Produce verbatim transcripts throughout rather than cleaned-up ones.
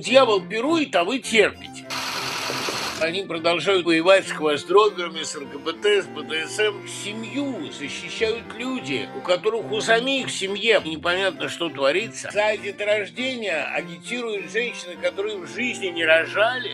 Дьявол пирует, а вы терпите. Они продолжают воевать с хвостдроберами, с ЛГБТ, с БДСМ. Семью защищают люди, у которых у самих в семье непонятно, что творится. За деторождение агитируют женщины, которые в жизни не рожали.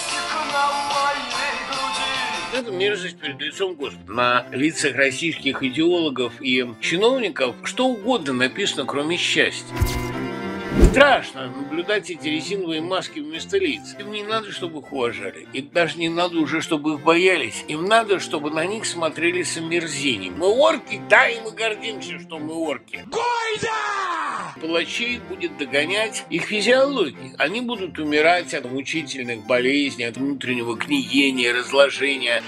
Это мерзость перед лицом Господа. На лицах российских идеологов и чиновников что угодно написано, кроме счастья. Страшно наблюдать эти резиновые маски вместо лиц. Им не надо, чтобы их уважали. И даже не надо уже, чтобы их боялись. Им надо, чтобы на них смотрели с омерзением. Мы орки? Да, и мы гордимся, что мы орки. Гойда! Палачей будет догонять их физиология. Они будут умирать от мучительных болезней, от внутреннего гниения, разложения.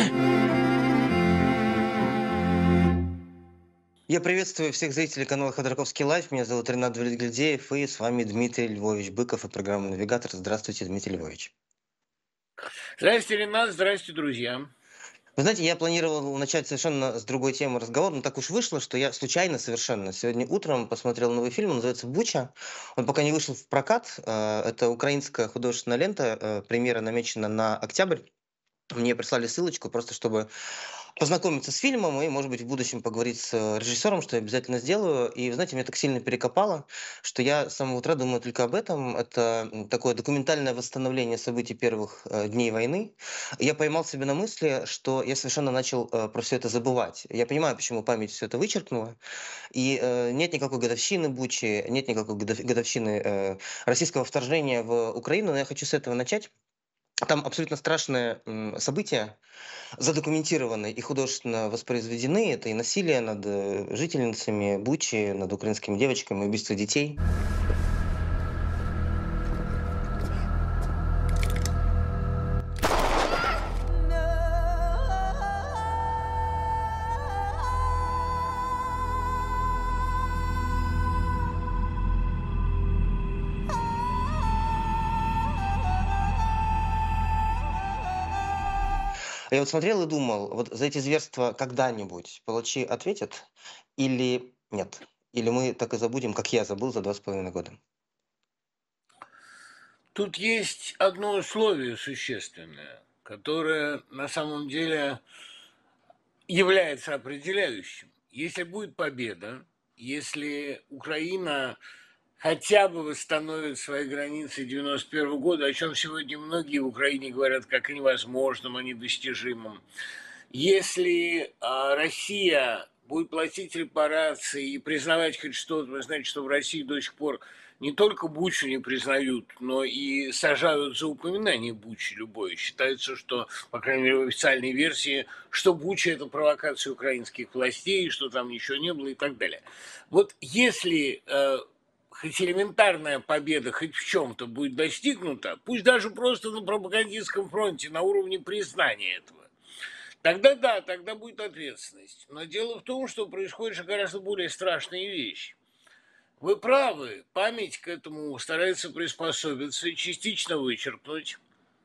Я приветствую всех зрителей канала Ходорковский Лайф. Меня зовут Ренат Валерьгельдеев, и с вами Дмитрий Львович Быков и программа «Навигатор». Здравствуйте, Дмитрий Львович. Здравствуйте, Ренат. Здравствуйте, друзья. Вы знаете, я планировал начать совершенно с другой темы разговор, но так уж вышло, что я случайно совершенно сегодня утром посмотрел новый фильм, он называется «Буча». Он пока не вышел в прокат. Это украинская художественная лента, премьера намечена на октябрь. Мне прислали ссылочку, просто чтобы познакомиться с фильмом и, может быть, в будущем поговорить с режиссером, что я обязательно сделаю. И, вы знаете, меня так сильно перекопало, что я с самого утра думаю только об этом. Это такое документальное восстановление событий первых э, дней войны. Я поймал себя на мысли, что я совершенно начал э, про все это забывать. Я понимаю, почему память все это вычеркнула. И э, нет никакой годовщины Бучи, нет никакой годов- годовщины э, российского вторжения в Украину, но я хочу с этого начать. Там абсолютно страшные м, события задокументированы и художественно воспроизведены. Это и насилие над э, жительницами Бучи, над украинскими девочками, убийство детей. Я вот смотрел и думал, вот за эти зверства когда-нибудь палачи ответят или нет? Или мы так и забудем, как я забыл за два с половиной года? Тут есть одно условие существенное, которое на самом деле является определяющим. Если будет победа, если Украина хотя бы восстановит свои границы девяносто первого года, о чем сегодня многие в Украине говорят как о невозможном, о недостижимом, если а, Россия будет платить репарации и признавать хоть что-то, вы знаете, что в России до сих пор не только Бучу не признают, но и сажают за упоминание Бучи любое. Считается, что, по крайней мере, в официальной версии, что Буча – это провокация украинских властей, что там ничего не было и так далее. Вот если э, хоть элементарная победа хоть в чем-то будет достигнута, пусть даже просто на пропагандистском фронте, на уровне признания этого, тогда да, тогда будет ответственность. Но дело в том, что происходит же гораздо более страшные вещи. Вы правы, память к этому старается приспособиться и частично вычеркнуть.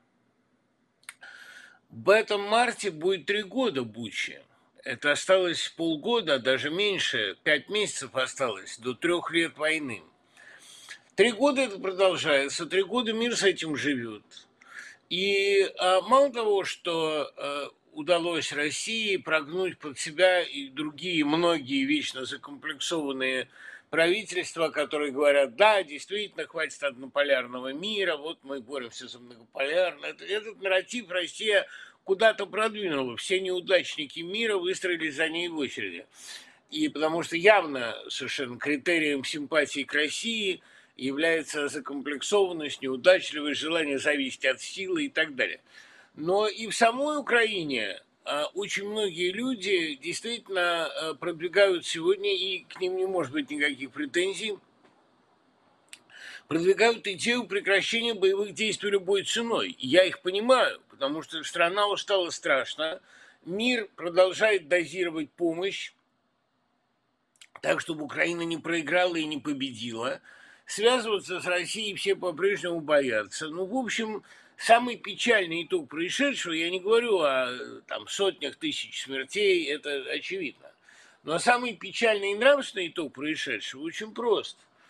В этом марте будет три года Бучи. Это осталось полгода, даже меньше, пять месяцев осталось, до трех лет войны. Три года это продолжается, три года мир с этим живет. И а, мало того, что а, удалось России прогнуть под себя и другие многие вечно закомплексованные правительства, которые говорят, да, действительно, хватит однополярного мира, вот мы боремся за многополярный. Этот, этот нарратив Россия куда-то продвинула. Все неудачники мира выстроились за ней в очереди. И потому что явно совершенно критерием симпатии к России является закомплексованность, неудачливость, желание зависеть от силы и так далее. Но и в самой Украине а, очень многие люди действительно а, продвигают сегодня, и к ним не может быть никаких претензий, продвигают идею прекращения боевых действий любой ценой. И я их понимаю, потому что страна устала страшно, мир продолжает дозировать помощь, так, чтобы Украина не проиграла и не победила. Связываться с Россией все по-прежнему боятся. Ну, в общем, самый печальный итог происшедшего, я не говорю о там, сотнях тысяч смертей, это очевидно. Но самый печальный и нравственный итог происшедшего очень прост.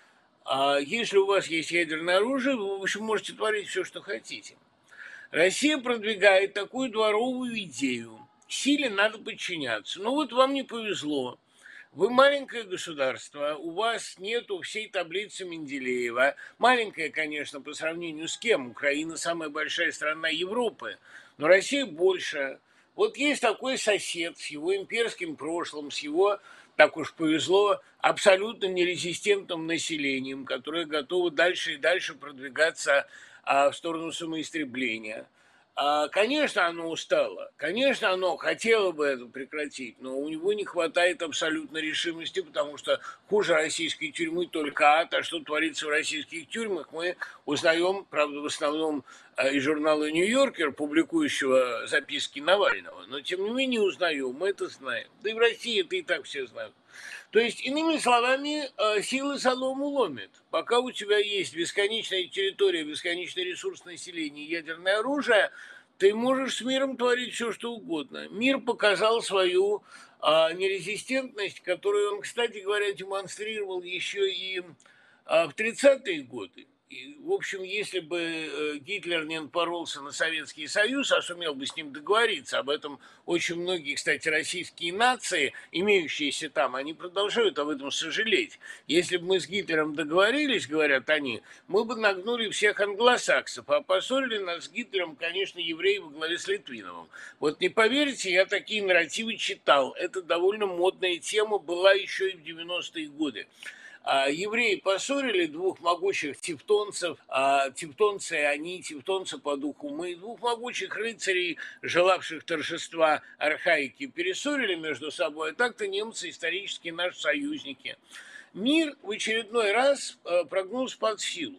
А если у вас есть ядерное оружие, вы, в общем, можете творить все, что хотите. Россия продвигает такую дворовую идею. Силе надо подчиняться. Ну вот вам не повезло. Вы маленькое государство, у вас нету всей таблицы Менделеева. Маленькая, конечно, по сравнению с кем? Украина самая большая страна Европы, но Россия больше. Вот есть такой сосед с его имперским прошлым, с его, так уж повезло, абсолютно нерезистентным населением, которое готово дальше и дальше продвигаться а, в сторону самоистребления. А, конечно, оно устало, конечно, оно хотело бы это прекратить, но у него не хватает абсолютно решимости, потому что хуже российской тюрьмы только ад, а что творится в российских тюрьмах, мы узнаем, правда, в основном э, из журнала «Нью-Йоркер», публикующего записки Навального, но тем не менее узнаем, мы это знаем. Да и в России это и так все знают. То есть, иными словами, э, сила солому ломит. Пока у тебя есть бесконечная территория, бесконечный ресурс населения, ядерное оружие, ты можешь с миром творить все, что угодно. Мир показал свою а, нерезистентность, которую он, кстати говоря, демонстрировал еще и а, в тридцатые годы. И, в общем, если бы э, Гитлер не напоролся на Советский Союз, а сумел бы с ним договориться, об этом очень многие, кстати, российские нации, имеющиеся там, они продолжают об этом сожалеть. Если бы мы с Гитлером договорились, говорят они, мы бы нагнули всех англосаксов, а поссорили нас с Гитлером, конечно, евреи во главе с Литвиновым. Вот не поверите, я такие нарративы читал. Это довольно модная тема была еще и в девяностые годы. А евреи поссорили двух могучих тевтонцев, а тевтонцы они, тевтонцы по духу мы, двух могучих рыцарей, желавших торжества архаики, перессорили между собой, а так-то немцы исторически наши союзники. Мир в очередной раз э, прогнулся под силу.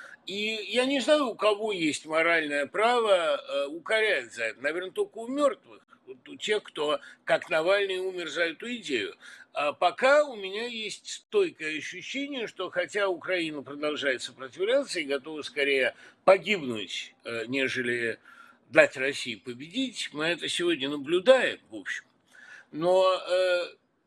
И я не знаю, у кого есть моральное право э, укорять за это. Наверное, только у мертвых, вот у тех, кто, как Навальный, умер за эту идею. А пока у меня есть стойкое ощущение, что хотя Украина продолжает сопротивляться и готова скорее погибнуть, э, нежели дать России победить, мы это сегодня наблюдаем, в общем. Но э,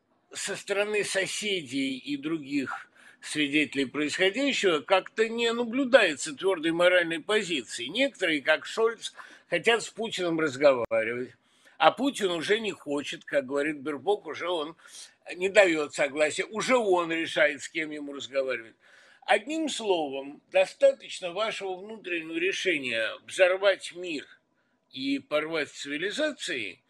со стороны соседей и других свидетелей происходящего как-то не наблюдается твердой моральной позиции. Некоторые, как Шольц, хотят с Путиным разговаривать, а Путин уже не хочет, как говорит Бербок, уже он не дает согласия, уже он решает, с кем ему разговаривать. Одним словом, достаточно вашего внутреннего решения взорвать мир и порвать цивилизации,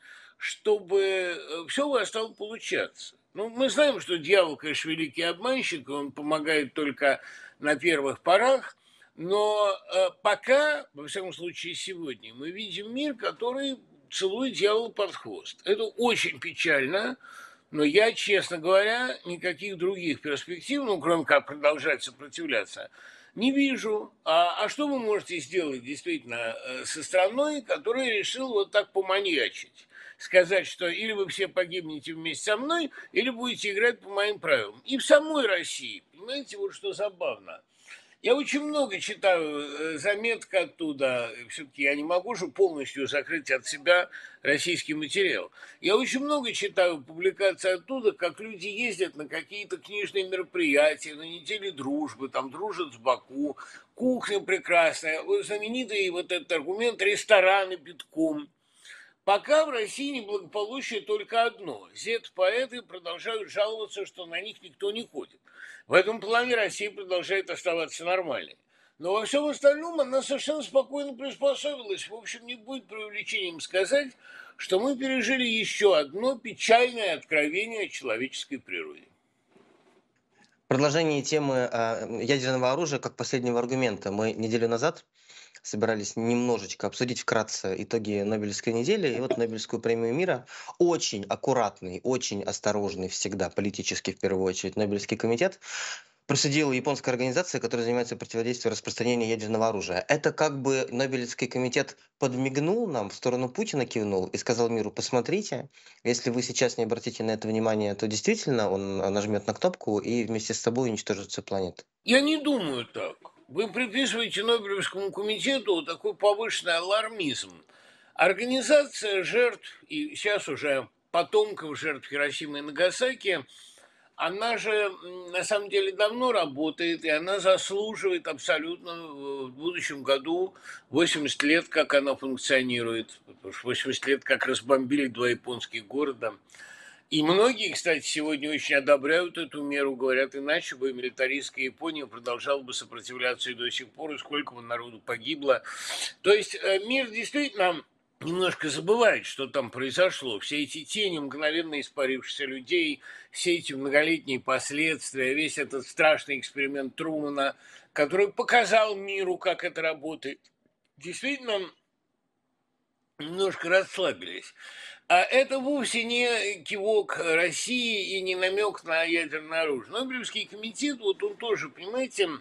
чтобы все у вас стало получаться. Ну, мы знаем, что дьявол, конечно, великий обманщик, он помогает только на первых порах, но э, пока, во всяком случае сегодня, мы видим мир, который целует дьявола под хвост. Это очень печально, но я, честно говоря, никаких других перспектив, ну, кроме как продолжать сопротивляться, не вижу. А, а что вы можете сделать действительно э, со страной, которая решила вот так поманьячить? Сказать, что или вы все погибнете вместе со мной, или будете играть по моим правилам. И в самой России, понимаете, вот что забавно. Я очень много читаю э, заметок оттуда, все-таки я не могу же полностью закрыть от себя российский материал. Я очень много читаю публикаций оттуда, как люди ездят на какие-то книжные мероприятия, на неделе дружбы, там дружат с Баку, кухня прекрасная, вот знаменитый вот этот аргумент рестораны битком. Пока в России неблагополучие только одно. Зет-поэты продолжают жаловаться, что на них никто не ходит. В этом плане Россия продолжает оставаться нормальной. Но во всем остальном она совершенно спокойно приспособилась. В общем, не будет преувеличением сказать, что мы пережили еще одно печальное откровение о человеческой природе. Продолжение темы а, ядерного оружия как последнего аргумента. Мы неделю назад собирались немножечко обсудить вкратце итоги Нобелевской недели. И вот Нобелевскую премию мира очень аккуратный, очень осторожный всегда, политически в первую очередь, Нобелевский комитет присудила японская организация, которая занимается противодействием распространению ядерного оружия. Это как бы Нобелевский комитет подмигнул нам, в сторону Путина кивнул и сказал миру: посмотрите, если вы сейчас не обратите на это внимание, то действительно он нажмет на кнопку и вместе с собой уничтожит всю планету. Я не думаю так. Вы приписываете Нобелевскому комитету такой повышенный алармизм. Организация жертв, и сейчас уже потомков жертв Хиросимы и Нагасаки, она же м, на самом деле давно работает, и она заслуживает абсолютно э, в будущем году восемьдесят лет, как она функционирует. Потому что восемьдесят лет, как разбомбили два японских города. И многие, кстати, сегодня очень одобряют эту меру, говорят, иначе бы милитаристская Япония продолжала бы сопротивляться и до сих пор, и сколько бы народу погибло. То есть э, мир действительно немножко забывает, что там произошло. Все эти тени мгновенно испарившихся людей, все эти многолетние последствия, весь этот страшный эксперимент Трумана, который показал миру, как это работает. Действительно, немножко расслабились. А это вовсе не кивок России и не намек на ядерное оружие. Нобелевский комитет, вот он тоже, понимаете,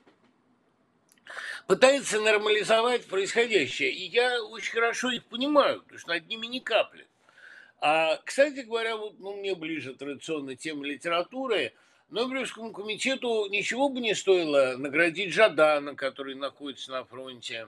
пытается нормализовать происходящее. И я очень хорошо их понимаю, потому что над ними ни капли. А, кстати говоря, вот, ну, мне ближе традиционная тема литературы. Нобелевскому комитету ничего бы не стоило наградить Жадана, который находится на фронте,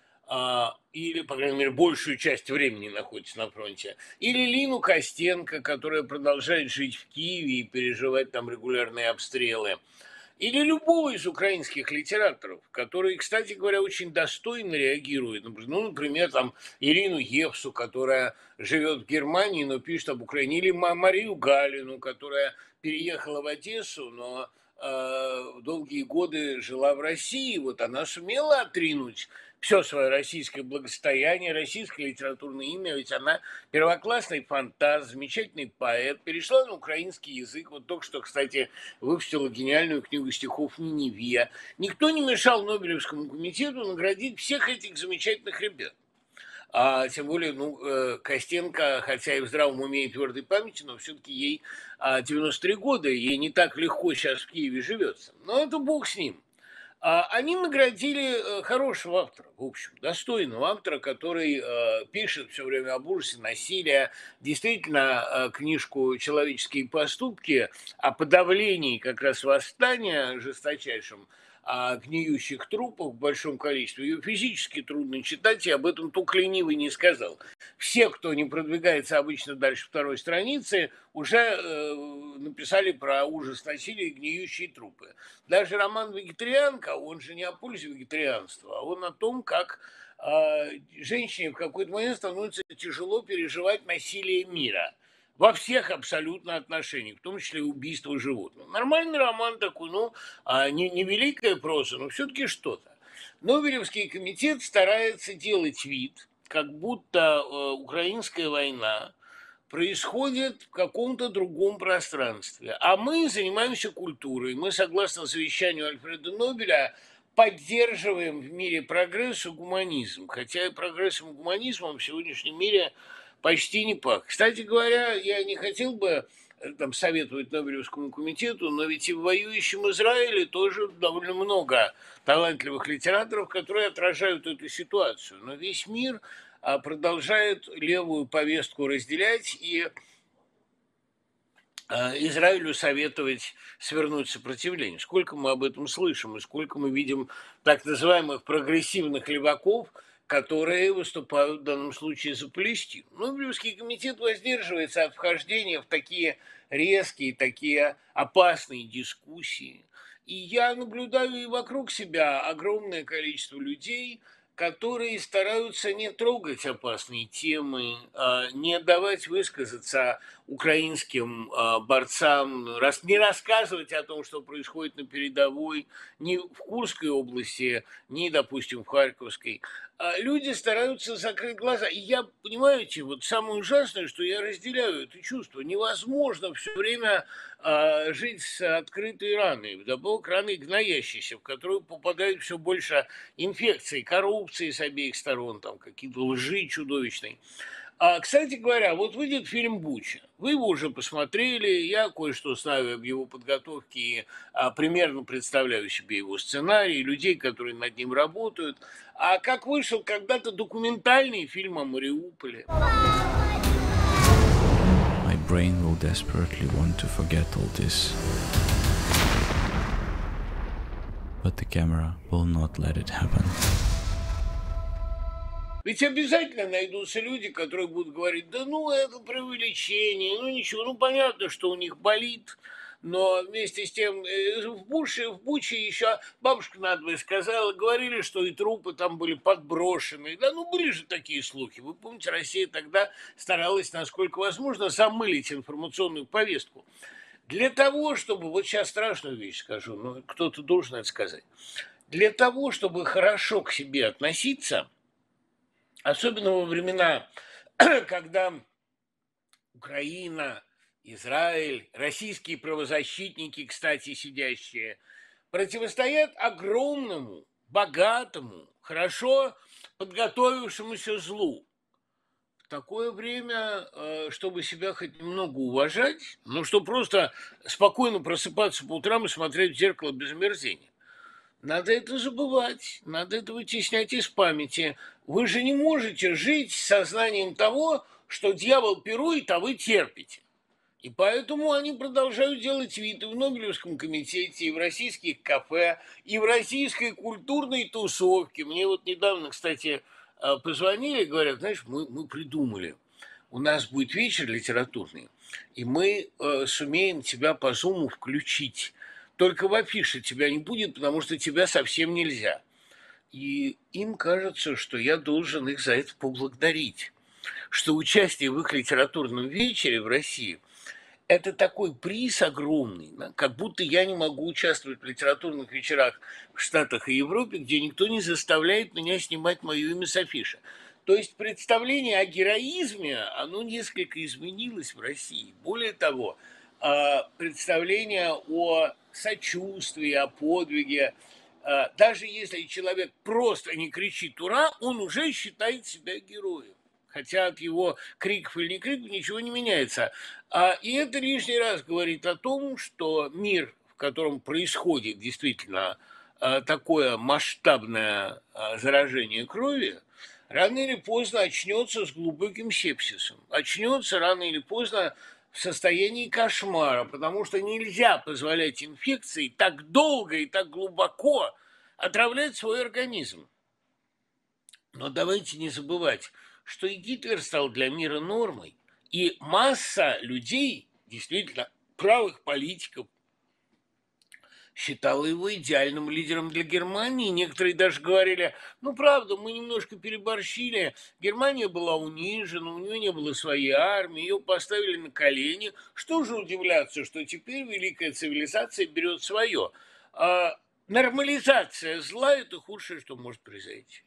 а, или, по крайней мере, большую часть времени находится на фронте, или Лину Костенко, которая продолжает жить в Киеве и переживать там регулярные обстрелы, или любого из украинских литераторов, которые, кстати говоря, очень достойно реагируют. Ну, например, там Ирину Евсу, которая живет в Германии, но пишет об Украине, или Марию Галину, которая переехала в Одессу, но э, долгие годы жила в России. Вот она сумела отринуть все свое российское благосостояние, российское литературное имя, ведь она первоклассный фантаст, замечательный поэт, перешла на украинский язык, вот только что, кстати, выпустила гениальную книгу стихов «Ниневия». Никто не мешал Нобелевскому комитету наградить всех этих замечательных ребят. А тем более, ну, э, Костенко, хотя и в здравом уме и твердой памяти, но все-таки ей а, девяносто три года, ей не так легко сейчас в Киеве живется. Но это бог с ним. А, Они наградили э, хорошего автора, в общем, достойного автора, который э, пишет все время об ужасе, насилия, действительно э, книжку «Человеческие поступки» о подавлении как раз восстания жесточайшим, о гниющих трупах в большом количестве. Ее физически трудно читать, и об этом только ленивый не сказал. Все, кто не продвигается обычно дальше второй страницы, уже э, написали про ужас насилия и гниющие трупы. Даже роман «Вегетарианка», он же не о пользе вегетарианства, а он о том, как э, женщине в какой-то момент становится тяжело переживать насилие мира. Во всех абсолютно отношениях, в том числе и убийство животных. Нормальный роман такой, ну, а не, не великая проза, но все-таки что-то. Нобелевский комитет старается делать вид, как будто э, украинская война происходит в каком-то другом пространстве. А мы занимаемся культурой. Мы, согласно завещанию Альфреда Нобеля, поддерживаем в мире прогресс и гуманизм. Хотя и прогрессом и гуманизмом в сегодняшнем мире почти не пах. Кстати говоря, я не хотел бы э, там, советовать Нобелевскому комитету, но ведь и в воюющем Израиле тоже довольно много талантливых литераторов, которые отражают эту ситуацию. Но весь мир а, продолжает левую повестку разделять и а, Израилю советовать свернуть сопротивление. Сколько мы об этом слышим, и сколько мы видим так называемых прогрессивных леваков, которые выступают в данном случае за Палестину. Нобелевский комитет воздерживается от вхождения в такие резкие, такие опасные дискуссии. И я наблюдаю и вокруг себя огромное количество людей, которые стараются не трогать опасные темы, а, не давать высказаться украинским а, борцам, рас- не рассказывать о том, что происходит на передовой, ни в Курской области, ни, допустим, в Харьковской. А Люди стараются закрыть глаза. И я, понимаете, вот самое ужасное, что я разделяю это чувство. Невозможно все время а, жить с открытой раной, вдобавок раной гноящейся, в которую попадает все больше инфекций, коррупции с обеих сторон, там какие-то лжи чудовищные. А, кстати говоря, вот выйдет фильм «Буча». Вы его уже посмотрели, я кое-что знаю об его подготовке и а, примерно представляю себе его сценарий, людей, которые над ним работают. А как вышел когда-то документальный фильм о Мариуполе? My brain will desperately want to forget all this. But the camera will not let it happen. Ведь обязательно найдутся люди, которые будут говорить, да ну это преувеличение, ну ничего, ну понятно, что у них болит, Но вместе с тем э, в Буше, в Буче еще бабушка надвое сказала, говорили, что и трупы там были подброшены. Да, ну были же такие слухи. Вы помните, Россия тогда старалась, насколько возможно, замылить информационную повестку. Для того, чтобы, вот сейчас страшную вещь скажу, но кто-то должен это сказать, для того, чтобы хорошо к себе относиться, особенно во времена, когда Украина, Израиль, российские правозащитники, кстати, сидящие, противостоят огромному, богатому, хорошо подготовившемуся злу. В такое время, э, чтобы себя хоть немного уважать, ну, что просто спокойно просыпаться по утрам и смотреть в зеркало без омерзения. Надо это забывать, надо это вытеснять из памяти. Вы же не можете жить с сознанием того, что дьявол пирует, а вы терпите. И поэтому они продолжают делать вид и в Нобелевском комитете, и в российских кафе, и в российской культурной тусовке. Мне вот недавно, кстати, э, позвонили, говорят, знаешь, мы, мы придумали, у нас будет вечер литературный, и мы э, сумеем тебя по зуму включить. Только в афише тебя не будет, потому что тебя совсем нельзя. И им кажется, что я должен их за это поблагодарить, что участие в их литературном вечере в России – это такой приз огромный, да, как будто я не могу участвовать в литературных вечерах в Штатах и Европе, где никто не заставляет меня снимать мое имя с афиши. То есть представление о героизме, оно несколько изменилось в России. Более того, а, представление о сочувствии, о подвиге, а, даже если человек просто не кричит «Ура!», он уже считает себя героем. Хотя от его криков или не криков ничего не меняется. А, и это лишний раз говорит о том, что мир, в котором происходит действительно а, такое масштабное а, заражение крови, рано или поздно очнется с глубоким сепсисом. Очнется рано или поздно в состоянии кошмара, потому что нельзя позволять инфекции так долго и так глубоко отравлять свой организм. Но давайте не забывать, что и Гитлер стал для мира нормой, и масса людей, действительно правых политиков, считала его идеальным лидером для Германии. Некоторые даже говорили, ну, правда, мы немножко переборщили, Германия была унижена, у нее не было своей армии, ее поставили на колени. Что же удивляться, что теперь великая цивилизация берет свое? А нормализация зла – это худшее, что может произойти.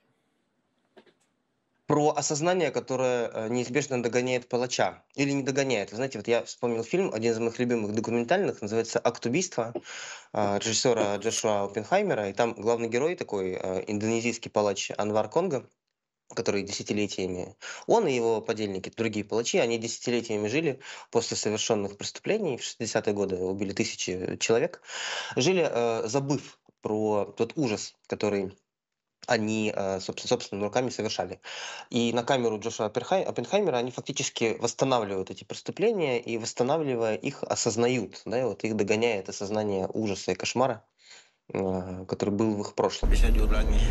Про осознание, которое э, неизбежно догоняет палача. Или не догоняет. Вы знаете, вот я вспомнил фильм, один из моих любимых документальных, называется «Акт убийства», э, режиссера Джошуа Оппенхаймера. И там главный герой такой, э, индонезийский палач Анвар Конго, который десятилетиями, он и его подельники, другие палачи, они десятилетиями жили после совершенных преступлений. В шестидесятые годы убили тысячи человек. Жили, э, забыв про тот ужас, который они, э, собственно, собственными руками совершали. И на камеру Джошуа Оппенхай- Оппенхаймера они фактически восстанавливают эти преступления и, восстанавливая их, осознают, да, и вот их догоняет осознание ужаса и кошмара, э, который был в их прошлом. Bisa diulangi.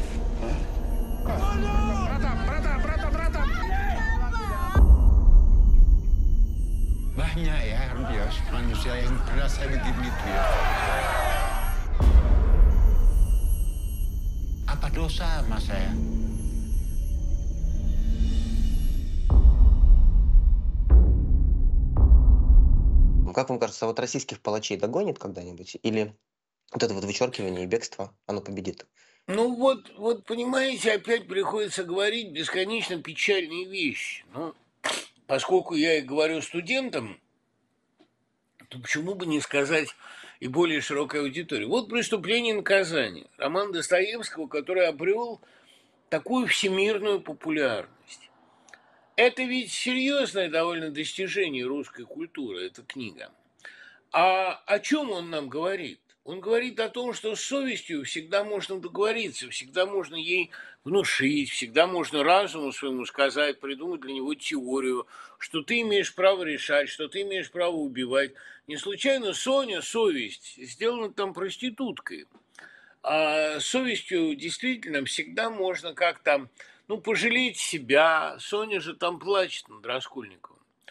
Banyak ya Bios, manusia yang kerasa begitu ya. Apa dosa sama saya? Как вам кажется, вот российских палачей догонит когда-нибудь? Или вот это вот вычеркивание и бегство, оно победит? Ну вот, вот понимаете, опять приходится говорить бесконечно печальные вещи. Ну, поскольку я и говорю студентам, то почему бы не сказать и более широкой аудитории. Вот «Преступление и наказание» роман Достоевского, который обрел такую всемирную популярность. Это ведь серьезное довольно достижение русской культуры, эта книга. А о чем он нам говорит? Он говорит о том, что с совестью всегда можно договориться, всегда можно ей внушить, всегда можно разуму своему сказать, придумать для него теорию, что ты имеешь право решать, что ты имеешь право убивать. Не случайно Соня, совесть, сделана там проституткой. А с совестью действительно всегда можно как-то, ну, пожалеть себя. Соня же там плачет над Раскольниковым.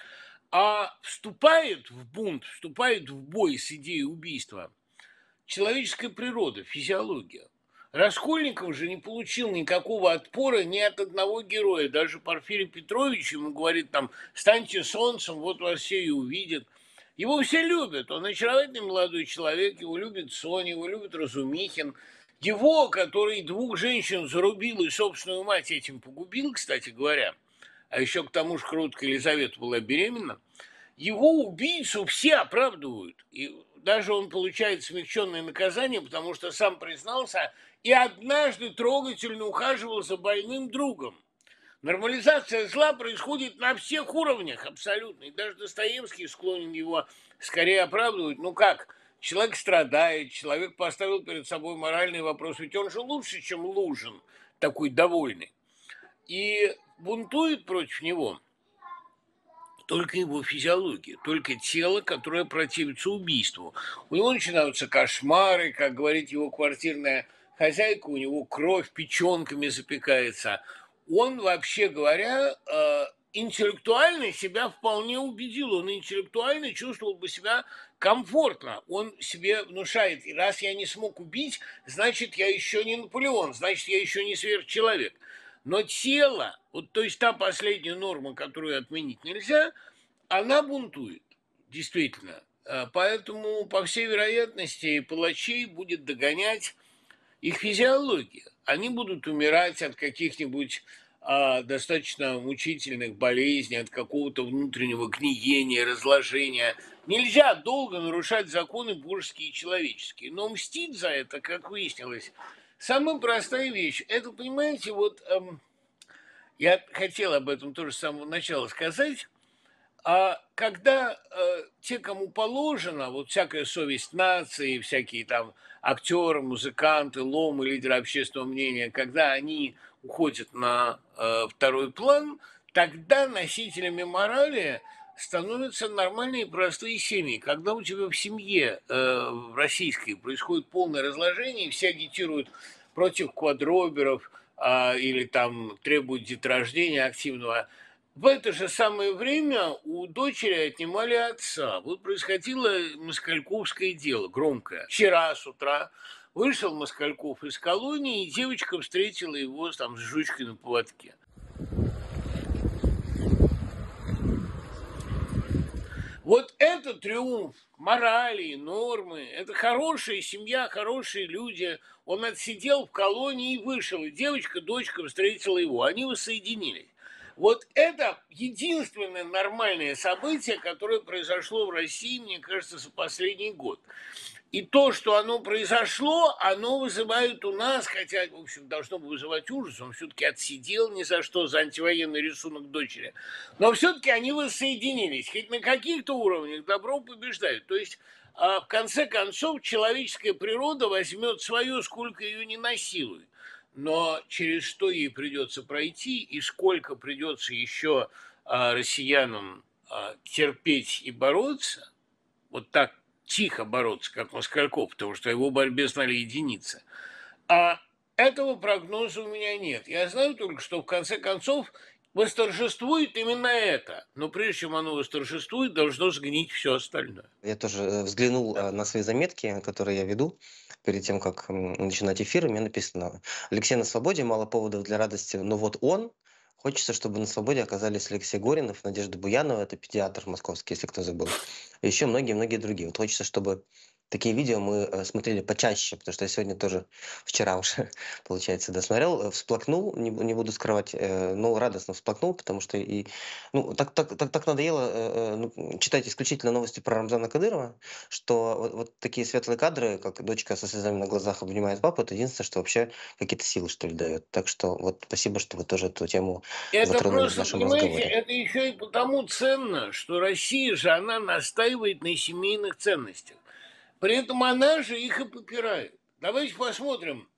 А вступает в бунт, вступает в бой с идеей убийства человеческая природа, физиология. Раскольников же не получил никакого отпора ни от одного героя. Даже Порфирий Петрович ему говорит там: станьте солнцем, вот вас все и увидят. Его все любят, он очаровательный молодой человек, его любит Соня, его любит Разумихин. Его, который двух женщин зарубил и собственную мать этим погубил, кстати говоря, а еще к тому же кроткая Елизавета была беременна, его убийцу все оправдывают. И даже он получает смягченное наказание, потому что сам признался и однажды трогательно ухаживал за больным другом. Нормализация зла происходит на всех уровнях абсолютно. И даже Достоевский склонен его скорее оправдывать. Ну как? Человек страдает, человек поставил перед собой моральный вопрос. Ведь он же лучше, чем Лужин, такой довольный. И бунтует против него только его физиология, только тело, которое противится убийству. У него начинаются кошмары, как говорит его квартирная хозяйка, у него кровь печенками запекается. Он, вообще говоря, интеллектуально себя вполне убедил. Он интеллектуально чувствовал бы себя комфортно. Он себе внушает: и раз я не смог убить, значит, я еще не Наполеон, значит, я еще не сверхчеловек. Но тело, вот, то есть та последняя норма, которую отменить нельзя, она бунтует, действительно. Поэтому, по всей вероятности, палачей будет догонять их физиология. Они будут умирать от каких-нибудь а, достаточно мучительных болезней, от какого-то внутреннего гниения, разложения. Нельзя долго нарушать законы божеские и человеческие. Но мстить за это, как выяснилось, самая простая вещь. Это, понимаете, вот эм, я хотел об этом тоже с самого начала сказать. А когда э, те, кому положено, вот всякая совесть нации, всякие там актеры, музыканты, ломы, лидеры общественного мнения, когда они уходят на э, второй план, тогда носителями морали становятся нормальные простые семьи. Когда у тебя в семье э, в российской происходит полное разложение, все агитируют против квадроберов э, или там требуют деторождения активного, в это же самое время у дочери отнимали отца. Вот происходило москальковское дело, громкое. Вчера с утра вышел Москальков из колонии, и девочка встретила его там с жучкой на поводке. Вот это триумф морали, нормы, это хорошая семья, хорошие люди. Он отсидел в колонии и вышел, и девочка, дочка встретила его, они воссоединились. Вот это единственное нормальное событие, которое произошло в России, мне кажется, за последний год. И то, что оно произошло, оно вызывает у нас, хотя, в общем, должно бы вызывать ужас, он все-таки отсидел ни за что за антивоенный рисунок дочери, но все-таки они воссоединились, хоть на каких-то уровнях добро побеждает. То есть, в конце концов, человеческая природа возьмет свое, сколько ее не насилует. Но через что ей придется пройти и сколько придется еще а, россиянам а, терпеть и бороться, вот так тихо бороться, как Москальков, потому что о его борьбе знали единицы, а этого прогноза у меня нет. Я знаю только, что в конце концов восторжествует именно это. Но прежде чем оно восторжествует, должно сгнить все остальное. Я тоже взглянул да. на свои заметки, которые я веду перед тем, как начинать эфир. У меня написано: Алексей на свободе, мало поводов для радости, но вот он. Хочется, чтобы на свободе оказались Алексей Горинов, Надежда Буянова, это педиатр московский, если кто забыл. И еще многие-многие другие. Вот хочется, чтобы такие видео мы смотрели почаще, потому что я сегодня тоже, вчера уже, получается, досмотрел, всплакнул, не, не буду скрывать, но радостно всплакнул, потому что и, ну, так, так, так, так надоело ну, читать исключительно новости про Рамзана Кадырова, что вот, вот такие светлые кадры, как дочка со слезами на глазах обнимает папу, это единственное, что вообще какие-то силы, что ли, дает. Так что вот спасибо, что вы тоже эту тему это затронули просто, в нашем понимаете, разговоре. Это еще и потому ценно, что Россия же, она настаивает на семейных ценностях. При этом она же их и попирает. Давайте посмотрим,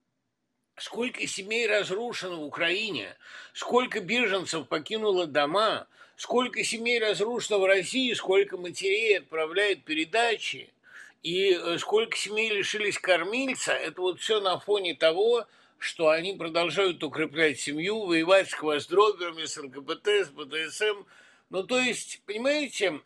сколько семей разрушено в Украине, сколько беженцев покинуло дома, сколько семей разрушено в России, сколько матерей отправляет передачи, и сколько семей лишились кормильца. Это вот все на фоне того, что они продолжают укреплять семью, воевать с кваздроберами, с ЛГБТ, с БДСМ. Ну, то есть, понимаете,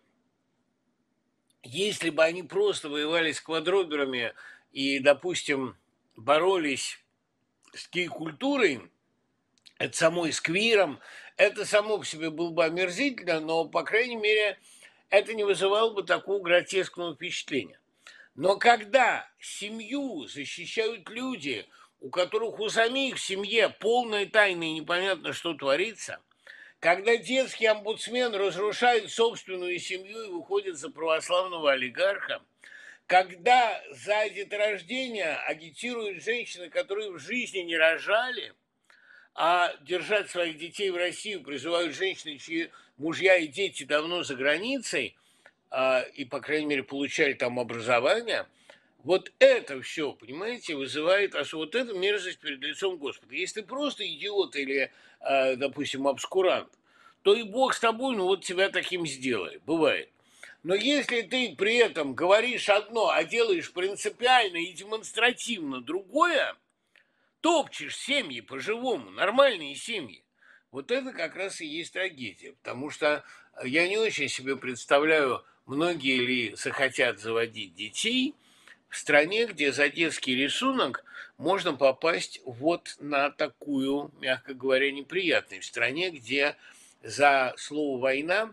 если бы они просто воевали с квадроберами и, допустим, боролись с гей-культурой, это самой с квиром, это само по себе было бы омерзительно, но, по крайней мере, это не вызывало бы такого гротескного впечатления. Но когда семью защищают люди, у которых у самих в семье полная тайна и непонятно, что творится, когда детский омбудсмен разрушает собственную семью и выходит за православного олигарха, когда за деторождение агитируют женщины, которые в жизни не рожали, а держать своих детей в Россию призывают женщины, чьи мужья и дети давно за границей, а, и, по крайней мере, получали там образование, вот это все, понимаете, вызывает аж вот эту мерзость перед лицом Господа. Если ты просто идиот или, а, допустим, обскурант, то и Бог с тобой, ну вот тебя таким сделает, бывает. Но если ты при этом говоришь одно, а делаешь принципиально и демонстративно другое, топчешь семьи по-живому, нормальные семьи, вот это как раз и есть трагедия. Потому что я не очень себе представляю, многие ли захотят заводить детей в стране, где за детский рисунок можно попасть вот на такую, мягко говоря, неприятность. В стране, где за слово «война»,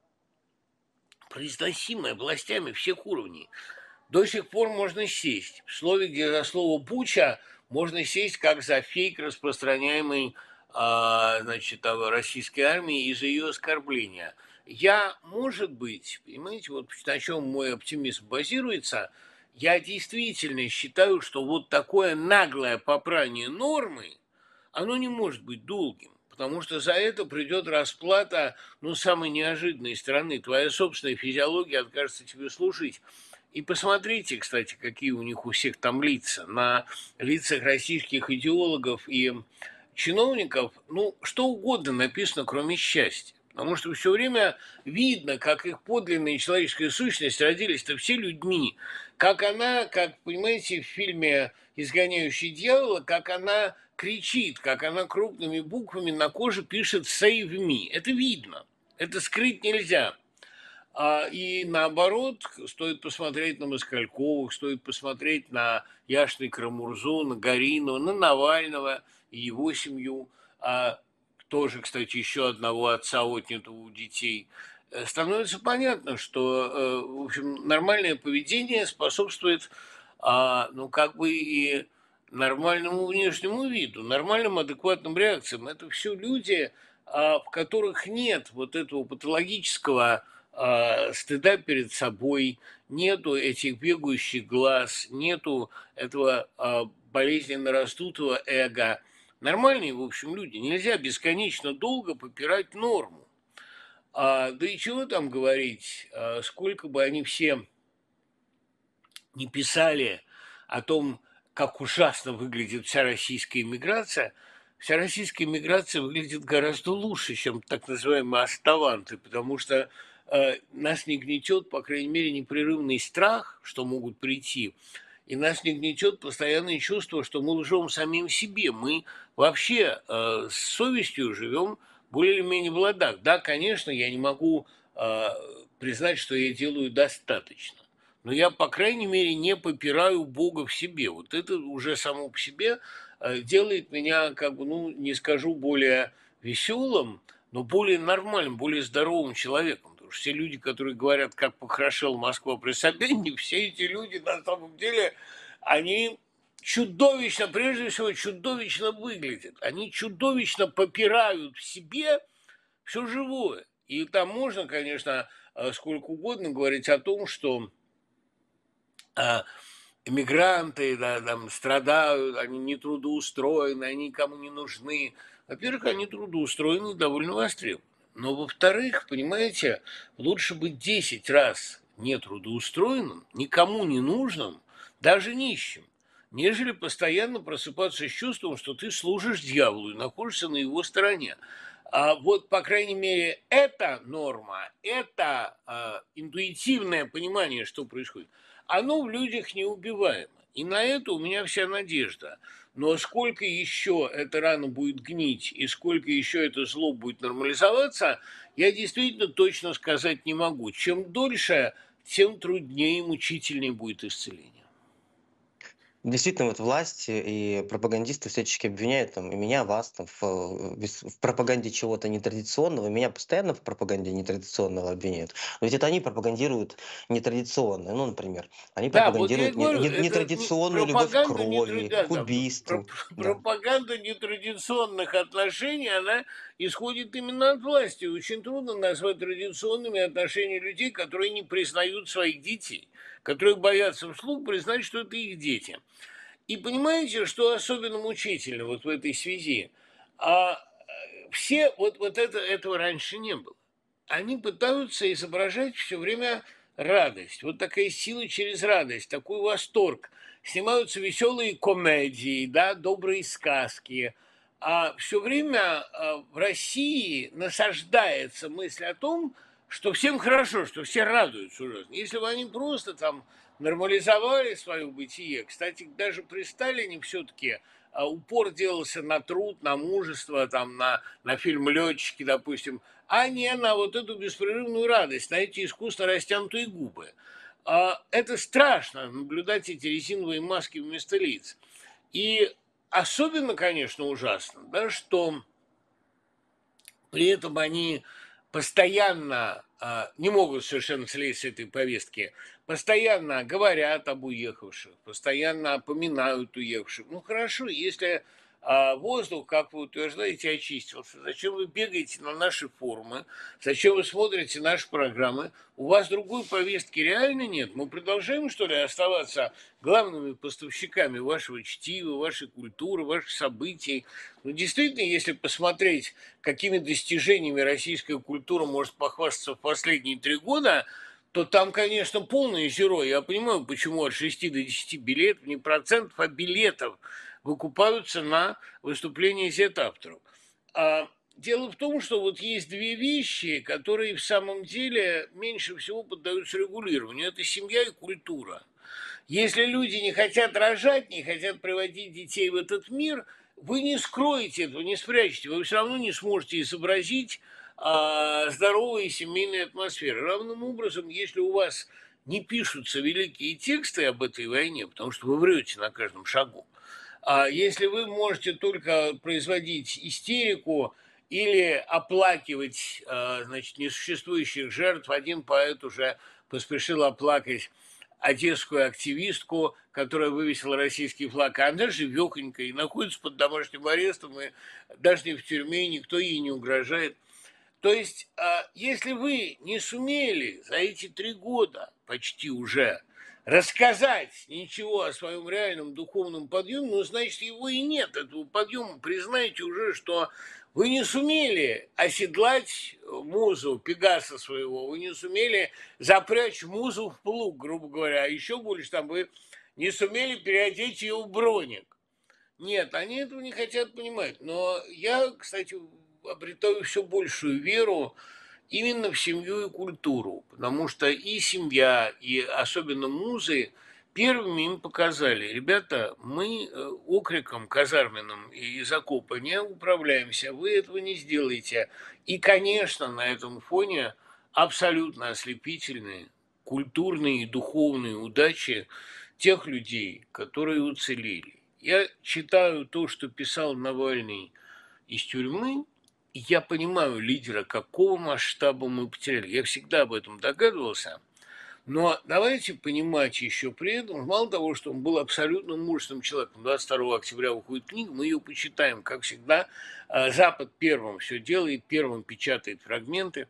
произносимое властями всех уровней, до сих пор можно сесть. В слове, где за слово «буча» можно сесть как за фейк, распространяемый а, значит, российской армией из-за ее оскорбления. Я, может быть, понимаете, вот на чем мой оптимизм базируется, я действительно считаю, что вот такое наглое попрание нормы, оно не может быть долгим. Потому что за это придет расплата, ну, самой неожиданной стороны. Твоя собственная физиология откажется тебе служить. И посмотрите, кстати, какие у них у всех там лица. На лицах российских идеологов и чиновников, ну, что угодно написано, кроме счастья. Потому что все время видно, как их подлинная человеческая сущность родились-то все людьми. Как она, как, понимаете, в фильме «Изгоняющий дьявола», как она кричит, как она крупными буквами на коже пишет «Save me». Это видно, это скрыть нельзя. А, и наоборот, стоит посмотреть на Москальковых, стоит посмотреть на Яшны Карамурзу, на Горинова, на Навального и его семью, а тоже, кстати, еще одного отца отнятого у детей. Становится понятно, что, в общем, нормальное поведение способствует, ну, как бы и нормальному внешнему виду, нормальным адекватным реакциям. Это все люди, в которых нет вот этого патологического стыда перед собой, нету этих бегающих глаз, нету этого болезненно раздутого эго. Нормальные, в общем, люди. Нельзя бесконечно долго попирать норму. А, да и чего там говорить, а, сколько бы они все не писали о том, как ужасно выглядит вся российская иммиграция, вся российская иммиграция выглядит гораздо лучше, чем так называемые оставанты, потому что э, нас не гнетет, по крайней мере, непрерывный страх, что могут прийти, и нас не гнетет постоянное чувство, что мы лжем самим себе. Мы вообще э, с совестью живем более или менее в ладах. Да, конечно, я не могу э, признать, что я делаю достаточно. Но я, по крайней мере, не попираю Бога в себе. Вот это уже само по себе э, делает меня, как бы, ну, не скажу более веселым, но более нормальным, более здоровым человеком. Потому что все люди, которые говорят, как похорошела Москва при Собянине, все эти люди, на самом деле, они чудовищно, прежде всего, чудовищно выглядят. Они чудовищно попирают в себе все живое. И там можно, конечно, сколько угодно говорить о том, что эмигранты, да, там, страдают, они не трудоустроены, они никому не нужны. Во-первых, они трудоустроены и довольно востребованы. Но, во-вторых, понимаете, лучше быть десять раз нетрудоустроенным, никому не нужным, даже нищим, нежели постоянно просыпаться с чувством, что ты служишь дьяволу и находишься на его стороне. А вот, по крайней мере, эта норма, это а, интуитивное понимание, что происходит, оно в людях неубиваемо. И на это у меня вся надежда. Но сколько еще эта рана будет гнить и сколько еще это зло будет нормализоваться, я действительно точно сказать не могу. Чем дольше, тем труднее и мучительнее будет исцеление. Действительно, вот власть и пропагандисты всячески обвиняют там, и меня, вас там, в, э, бес- в пропаганде чего-то нетрадиционного. Меня постоянно в пропаганде нетрадиционного обвиняют. Но ведь это они пропагандируют нетрадиционное. Ну, например, они Да, вот я и пропагандируют не- говорю, не- это не- нетрадиционную любовь к пропаганда, нетра- крови, да, к да, про- убийству. Да. пропаганда нетрадиционных отношений, она исходит именно от власти. Очень трудно назвать традиционными отношения людей, которые не признают своих детей, которые боятся вслух признать, что это их дети. И понимаете, что особенно мучительно вот в этой связи? А э, все, вот, вот это, этого раньше не было. Они пытаются изображать все время радость. Вот такая сила через радость, такой восторг. Снимаются веселые комедии, да, добрые сказки. А все время а, в России насаждается мысль о том, что всем хорошо, что все радуются ужасно. Если бы они просто там нормализовали свое бытие, кстати, даже при Сталине все-таки упор делался на труд, на мужество, там, на, на фильм «Летчики», допустим, а не на вот эту беспрерывную радость, на эти искусно растянутые губы. А, Это страшно, наблюдать эти резиновые маски вместо лиц. И особенно, конечно, ужасно, да, что при этом они постоянно а, не могут совершенно слезть с этой повестки, постоянно говорят об уехавших, постоянно опоминают уехавших. Ну хорошо, если а, воздух, как вы утверждаете, очистился, зачем вы бегаете на наши форумы, зачем вы смотрите наши программы, у вас другой повестки реально нет. Мы продолжаем, что ли, оставаться главными поставщиками вашего чтива, вашей культуры, ваших событий. Ну, действительно, если посмотреть, какими достижениями российская культура может похвастаться в последние три года, то там, конечно, полный зеро. Я понимаю, почему от шести до десяти билетов, не процентов, а билетов выкупаются на выступления зет-авторов. А дело в том, что вот есть две вещи, которые в самом деле меньше всего поддаются регулированию. Это семья и культура. Если люди не хотят рожать, не хотят приводить детей в этот мир, вы не скроете этого, не спрячете, вы все равно не сможете изобразить а, здоровые семейные атмосферы. Равным образом, если у вас не пишутся великие тексты об этой войне, потому что вы врете на каждом шагу, а если вы можете только производить истерику или оплакивать, а, значит, несуществующих жертв, один поэт уже поспешил оплакать одесскую активистку, которая вывесила российский флаг, а она живехонькая и находится под домашним арестом, и даже не в тюрьме, и никто ей не угрожает. То есть, а, если вы не сумели за эти три года почти уже рассказать ничего о своем реальном духовном подъеме, ну, значит, его и нет, этого подъема. Признайте уже, что вы не сумели оседлать музу, Пегаса своего, вы не сумели запрячь музу в плуг, грубо говоря, а еще больше там вы не сумели переодеть ее в броник. Нет, они этого не хотят понимать. Но я, кстати, обретаю все большую веру именно в семью и культуру, потому что и семья, и особенно музы первыми им показали: ребята, мы э, окриком казарменным и из окопа не управляемся, вы этого не сделаете. И, конечно, на этом фоне абсолютно ослепительные культурные и духовные удачи тех людей, которые уцелели. Я читаю то, что писал Навальный из тюрьмы, и я понимаю лидера, какого масштаба мы потеряли. Я всегда об этом догадывался. Но давайте понимать еще при этом, мало того, что он был абсолютно мужественным человеком. двадцать второго октября выходит книга, мы ее почитаем, как всегда. А, Запад первым все делает, первым печатает фрагменты.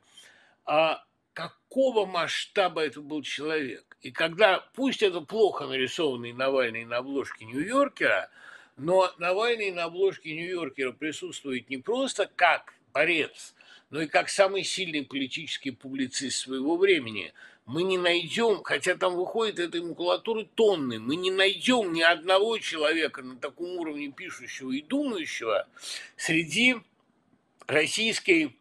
А какого масштаба это был человек? И когда, пусть это плохо нарисованный Навальный на обложке Нью-Йоркера, но Навальный на обложке Нью-Йоркера присутствует не просто как борец, но и как самый сильный политический публицист своего времени. Мы не найдем, хотя там выходит этой макулатуры тонны, мы не найдем ни одного человека на таком уровне пишущего и думающего среди российской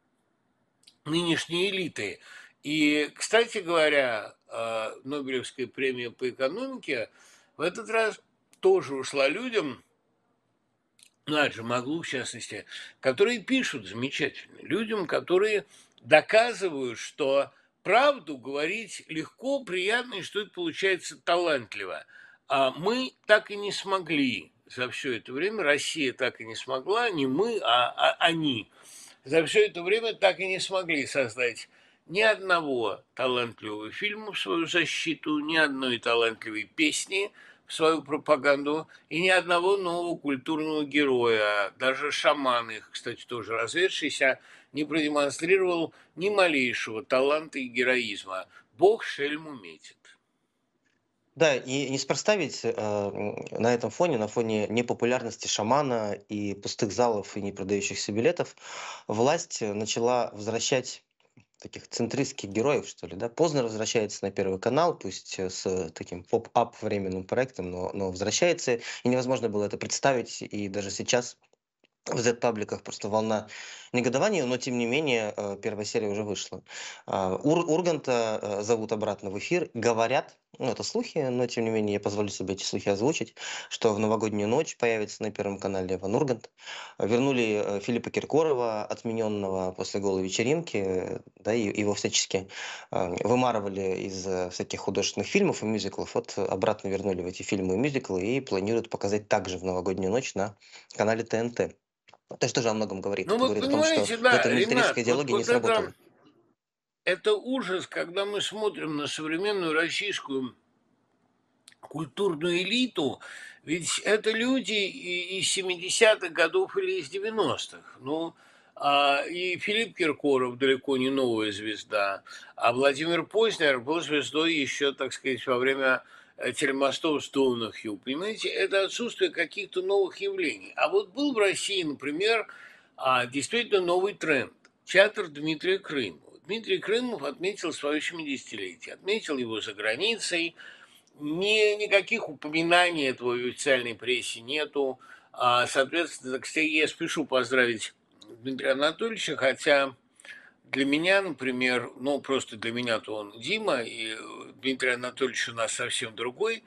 нынешней элиты. И, кстати говоря, Нобелевская премия по экономике в этот раз тоже ушла людям, ну, Аджимаглу, в частности, которые пишут замечательно. Людям, которые доказывают, что правду говорить легко, приятно, и что это получается талантливо. А мы так и не смогли за все это время, Россия так и не смогла, не мы, а, а они, за все это время так и не смогли создать ни одного талантливого фильма в свою защиту, ни одной талантливой песни в свою пропаганду и ни одного нового культурного героя. Даже шаман их, кстати, тоже разведшийся, не продемонстрировал ни малейшего таланта и героизма. Бог шельму метит. Да, и неспроста ведь э, м, на этом фоне, на фоне непопулярности шамана и пустых залов и не продающихся билетов, власть э, начала возвращать таких центристских героев, что ли, да. Поздно возвращается на Первый канал, пусть э, с таким поп-ап временным проектом, но, но возвращается, и невозможно было это представить, и даже сейчас в Z-пабликах просто волна негодования, но тем не менее э, первая серия уже вышла. А, Ур- Урганта э, зовут обратно в эфир. Говорят, ну это слухи, но тем не менее я позволю себе эти слухи озвучить, что в новогоднюю ночь появится на Первом канале Иван Ургант. А, Вернули э, Филиппа Киркорова, отмененного после голой вечеринки, э, да, и его всячески э, вымарывали из э, всяких художественных фильмов и мюзиклов. Вот э, обратно вернули в эти фильмы и мюзиклы и планируют показать также в новогоднюю ночь на канале Т Н Т. То есть тоже о многом говорит. Ну Это вот говорит о том, что понимаете, вот да, эта милитаристская Ренат, вот, идеология не вот это, сработала. это ужас, когда мы смотрим на современную российскую культурную элиту, ведь это люди и- из семидесятых годов или из девяностых. Ну, а, и Филипп Киркоров далеко не новая звезда, а Владимир Познер был звездой еще, так сказать, во время э, телемостов с Донахью. Понимаете, это отсутствие каких-то новых явлений. А вот был в России, например, а, действительно новый тренд. Театр Дмитрия Крымова. Дмитрий Крымов отметил свое семидесятилетие, отметил его за границей, ни, никаких упоминаний этого в официальной прессе нету. А, соответственно, кстати, я спешу поздравить Дмитрия Анатольевича, хотя для меня, например, ну, просто для меня-то он Дима, и Дмитрий Анатольевич у нас совсем другой,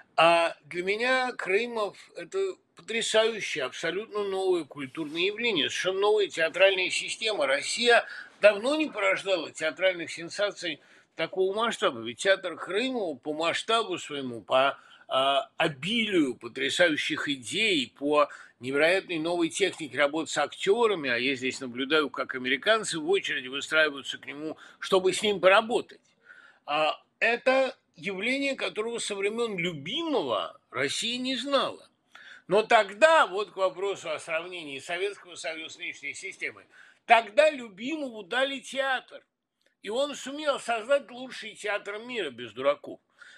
а для меня Крымов – это потрясающее, абсолютно новое культурное явление, совершенно новая театральная система. Россия давно не порождала театральных сенсаций такого масштаба. Ведь театр Крымова по масштабу своему, по а, обилию потрясающих идей, по невероятной новой технике работы с актерами, а я здесь наблюдаю, как американцы в очереди выстраиваются к нему, чтобы с ним поработать. А это явление, которого со времен любимого Россия не знала. Но тогда, вот к вопросу о сравнении Советского Союза с нынешней системой, тогда любимому дали театр. И он сумел создать лучший театр мира без дураков.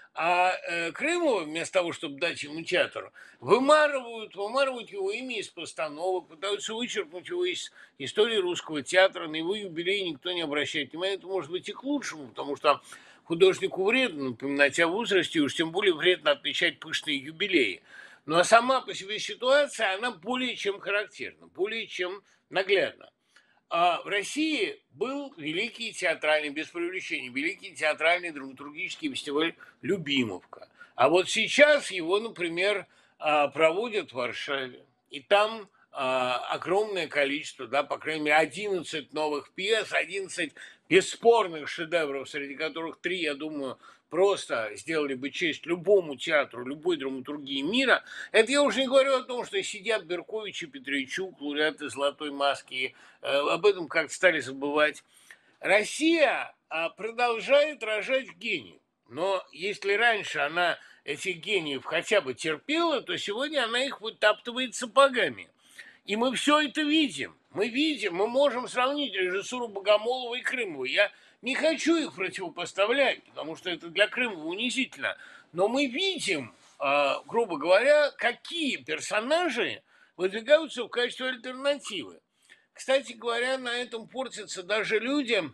А э, Крымова, вместо того, чтобы дать ему театр, вымарывают, вымарывают его имя из постановок, пытаются вычеркнуть его из истории русского театра, на его юбилей никто не обращает внимания. Это может быть и к лучшему, потому что художнику вредно напоминать о возрасте, и уж тем более вредно отмечать пышные юбилеи. Ну а сама по себе ситуация, она более чем характерна, более чем наглядна. А в России был великий театральный, без привлечения, великий театральный драматургический фестиваль «Любимовка». А вот сейчас его, например, а, проводят в Варшаве. И там а, огромное количество, да, по крайней мере, одиннадцать новых пьес, одиннадцать бесспорных шедевров, среди которых три, я думаю, просто сделали бы честь любому театру, любой драматургии мира. Это я уже не говорю о том, что сидят Беркович и Петричук, лауреаты «Золотой маски», э, об этом как-то стали забывать. Россия а, продолжает рожать гениев. Но если раньше она этих гениев хотя бы терпела, то сегодня она их вытаптывает сапогами. И мы все это видим. Мы видим, мы можем сравнить режиссуру Богомолова и Крымова. Я не хочу их противопоставлять, потому что это для Крымова унизительно. Но мы видим, а, грубо говоря, какие персонажи выдвигаются в качестве альтернативы. Кстати говоря, на этом портятся даже люди,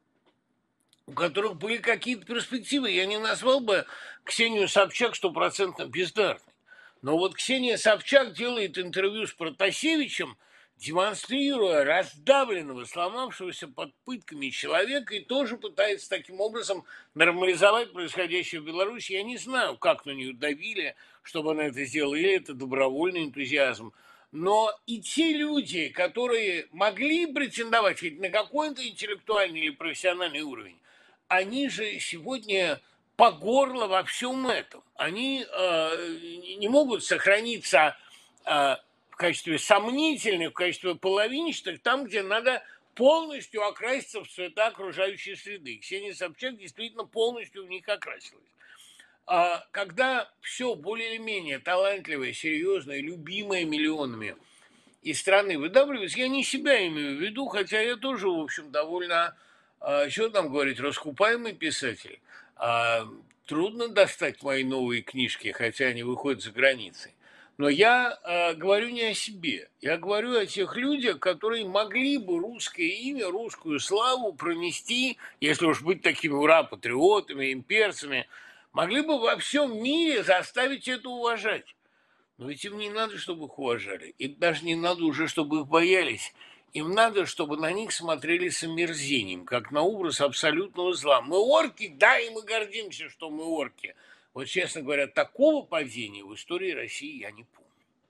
у которых были какие-то перспективы. Я не назвал бы Ксению Собчак стопроцентно бездарной. Но вот Ксения Собчак делает интервью с Протасевичем, демонстрируя раздавленного, сломавшегося под пытками человека, и тоже пытается таким образом нормализовать происходящее в Беларуси. Я не знаю, как на нее давили, чтобы она это сделала, или это добровольный энтузиазм. Но и те люди, которые могли претендовать хоть на какой-то интеллектуальный или профессиональный уровень, они же сегодня по горло во всем этом. Они э, не могут сохраниться э, в качестве сомнительных, в качестве половинчатых, там, где надо полностью окраситься в цвета окружающей среды. Ксения Собчак действительно полностью в них окрасилась. А когда все более или менее талантливое, серьезное, любимое миллионами из страны выдавливается, я не себя имею в виду, хотя я тоже, в общем, довольно, а, что там говорить, раскупаемый писатель. А, трудно достать мои новые книжки, хотя они выходят за границей. Но я а, говорю не о себе, я говорю о тех людях, которые могли бы русское имя, русскую славу пронести, если уж быть такими ура-патриотами, имперцами, могли бы во всем мире заставить это уважать. Но ведь им не надо, чтобы их уважали. Им даже не надо уже, чтобы их боялись. Им надо, чтобы на них смотрели с омерзением, как на образ абсолютного зла. Мы орки, да, и мы гордимся, что мы орки. Вот, честно говоря, такого поведения в истории России я не помню.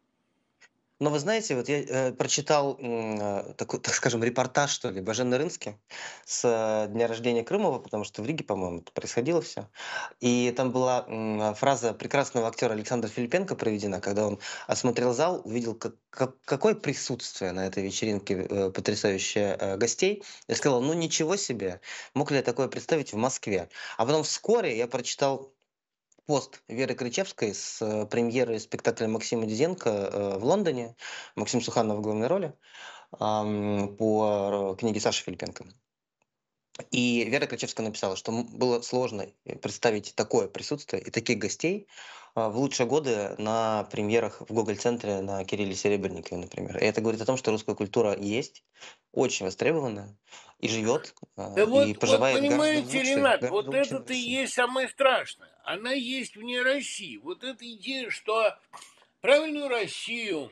Но вы знаете, вот я э, прочитал м, э, такой, так скажем, репортаж, что ли, Бажены Рынски с э, дня рождения Крымова, потому что в Риге, по-моему, это происходило все. И там была м, фраза прекрасного актера Александра Филипенко проведена, когда он осмотрел зал, увидел, как, как- какое присутствие на этой вечеринке э, потрясающее э, гостей, и сказал, ну ничего себе, мог ли я такое представить в Москве? А потом вскоре я прочитал пост Веры Кричевской с э, премьеры спектакля Максима Диденко э, в Лондоне. Максим Суханов в главной роли ам, по э, книге Саши Филипенко. И Вера Кричевская написала, что м- было сложно э, представить такое присутствие и таких гостей а, в лучшие годы на премьерах в Гоголь-центре на Кирилле Серебренникове, например. И это говорит о том, что русская культура есть, очень востребованная, и живет, а, Да и вот, вот поживает гораздо понимаете, лучше, Ренат, гораздо вот лучше, чем в это-то и России. есть самое страшное. Она есть вне России. Вот эта идея, что правильную Россию,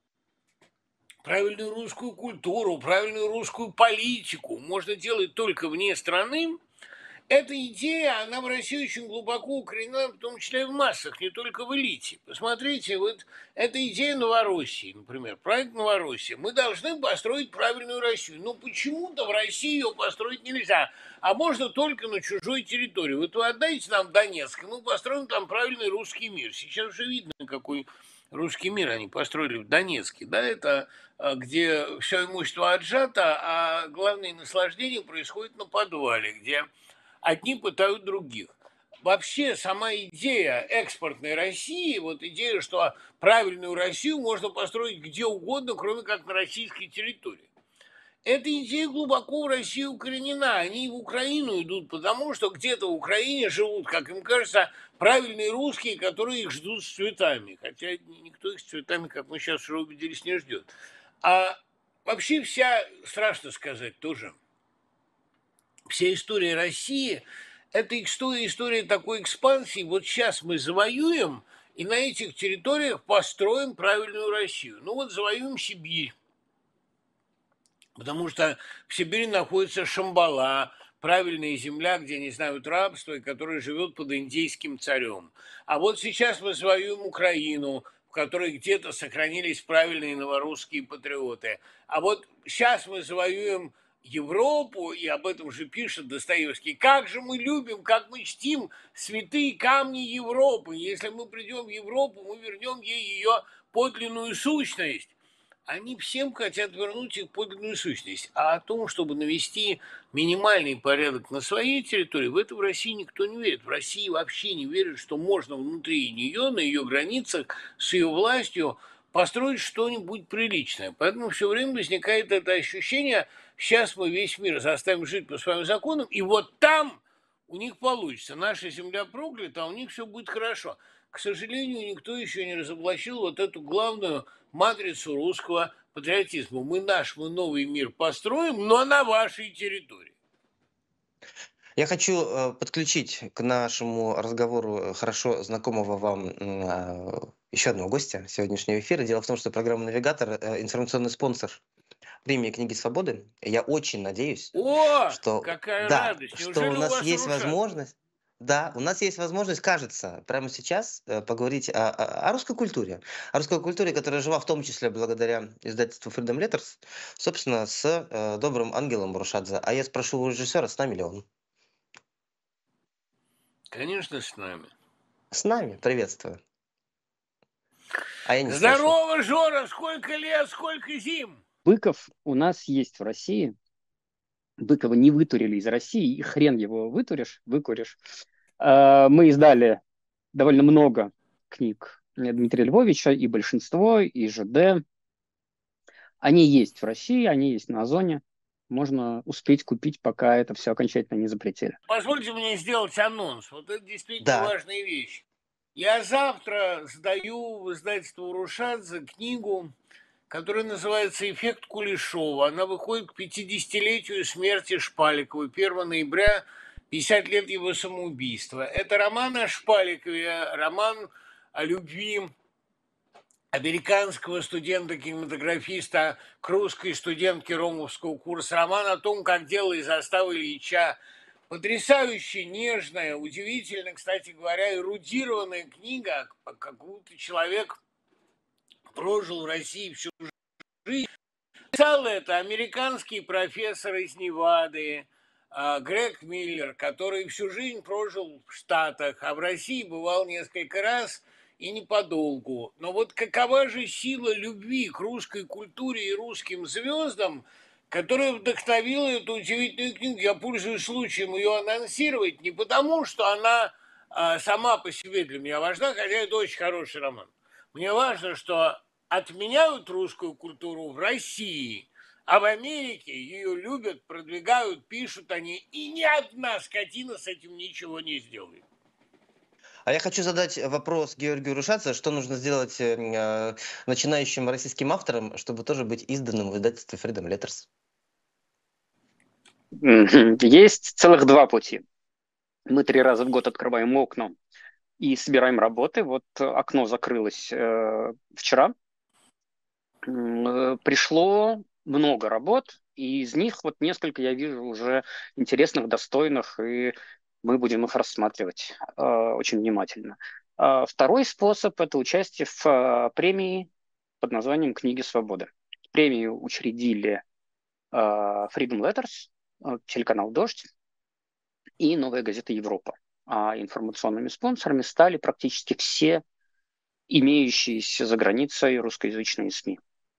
правильную русскую культуру, правильную русскую политику можно делать только вне страны, эта идея, она в России очень глубоко укоренена, в том числе и в массах, не только в элите. Посмотрите, вот эта идея Новороссии, например, проект Новороссия. Мы должны построить правильную Россию. Но почему-то в России ее построить нельзя, а можно только на чужой территории. Вот вы отдайте нам Донецк, и мы построим там правильный русский мир. Сейчас уже видно, какой русский мир они построили в Донецке. Да, это а, где все имущество отжато, а главное наслаждение происходит на подвале, где одни пытают других. Вообще сама идея экспортной России, вот идея, что правильную Россию можно построить где угодно, кроме как на российской территории. Эта идея глубоко в России укоренена. Они в Украину идут, потому что где-то в Украине живут, как им кажется, правильные русские, которые их ждут с цветами. Хотя никто их с цветами, как мы сейчас уже убедились, не ждет. А вообще вся, страшно сказать тоже, вся история России – это история, история такой экспансии. Вот сейчас мы завоюем, и на этих территориях построим правильную Россию. Ну вот завоюем Сибирь, потому что в Сибири находится Шамбала, правильная земля, где не знают рабства, и которая живет под индейским царем. А вот сейчас мы завоюем Украину, в которой где-то сохранились правильные новорусские патриоты. А вот сейчас мы завоюем Европу, и об этом же пишет Достоевский. Как же мы любим, как мы чтим святые камни Европы. Если мы придем в Европу, мы вернем ей ее подлинную сущность. Они всем хотят вернуть их подлинную сущность. А о том, чтобы навести минимальный порядок на своей территории, в это в России никто не верит. В России вообще не верят, что можно внутри нее, на ее границах, с ее властью построить что-нибудь приличное. Поэтому все время возникает это ощущение, сейчас мы весь мир заставим жить по своим законам, и вот там у них получится. Наша земля проклята, а у них все будет хорошо. К сожалению, никто еще не разоблачил вот эту главную матрицу русского патриотизма. Мы наш, мы новый мир построим, но на вашей территории. Я хочу э, подключить к нашему разговору э, хорошо знакомого вам м, э, еще одного гостя сегодняшнего эфира. Дело в том, что программа «Навигатор» э, информационный спонсор премии «Книги свободы». Я очень надеюсь, О, что какая да, радость! что у Неужели у нас вас есть Рушан? возможность. Да, у нас есть возможность, кажется, прямо сейчас э, поговорить о, о- о русской культуре. О русской культуре, которая жива в том числе благодаря издательству Freedom Letters, собственно, с э, добрым ангелом Муршадзе. А я спрошу у режиссера, с нами ли он? Конечно, с нами. С нами, приветствую. А я не слышу. Здорово, Жора! Сколько лет, сколько зим! Быков у нас есть в России. Быкова не вытурили из России, и хрен его вытуришь, выкуришь. Э, Мы издали довольно много книг Дмитрия Львовича, и большинство, и ЖД. Они есть в России, они есть на Озоне. Можно успеть купить, пока это все окончательно не запретили. Позвольте мне сделать анонс. Вот это действительно Да. важная вещь. Я завтра сдаю в издательство Рушадзе книгу, которая называется «Эффект Кулешова». Она выходит к пятидесятилетию смерти Шпаликова, первого ноября, пятьдесят лет его самоубийства. Это роман о Шпаликове, роман о любви американского студента-кинематографиста к русской студентке ромовского курса, роман о том, как дело из заставы Ильича. Потрясающе нежная, удивительно, кстати говоря, эрудированная книга, как будто человек прожил в России всю жизнь. Писал это американский профессор из Невады, Грег Миллер, который всю жизнь прожил в Штатах, а в России бывал несколько раз и не подолгу. Но вот какова же сила любви к русской культуре и русским звездам, которая вдохновила эту удивительную книгу. Я пользуюсь случаем ее анонсировать не потому, что она а, сама по себе для меня важна, хотя это очень хороший роман. Мне важно, что отменяют русскую культуру в России, а в Америке ее любят, продвигают, пишут они, и ни одна скотина с этим ничего не сделает. А я хочу задать вопрос Георгию Рушадзе, что нужно сделать э, э, начинающим российским авторам, чтобы тоже быть изданным в издательстве Freedom Letters. Мгм. Есть целых два пути. Мы три раза в год открываем окно и собираем работы. Вот э, окно закрылось э, вчера. М, э, Пришло много работ, и из них вот несколько я вижу уже интересных, достойных, и мы будем их рассматривать э, очень внимательно. А Второй способ – это участие в э, премии под названием «Книги свободы». Премию учредили э, Freedom Letters, э, телеканал «Дождь» и «Новая газета Европа». А информационными спонсорами стали практически все имеющиеся за границей русскоязычные СМИ.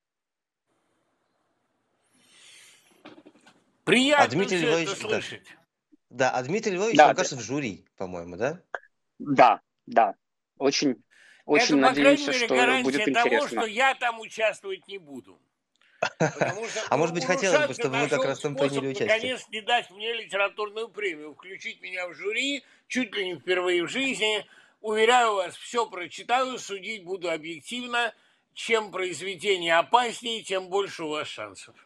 Приятно А Дмитрий все Львович, это да. слышать. Да, а Дмитрий Львович, Да, он, да. кажется, в жюри, по-моему, да? Да, да. Очень, очень Это, по крайней надеемся, мере, что гарантия будет того, интересно. что я там участвовать не буду. Потому что А может быть, у хотелось бы, Рушадзе чтобы вы как нашел раз там приняли способ участие. наконец не дать мне литературную премию, включить меня в жюри, чуть ли не впервые в жизни. Уверяю вас, все прочитаю, судить буду объективно. Чем произведение опаснее, тем больше у вас шансов.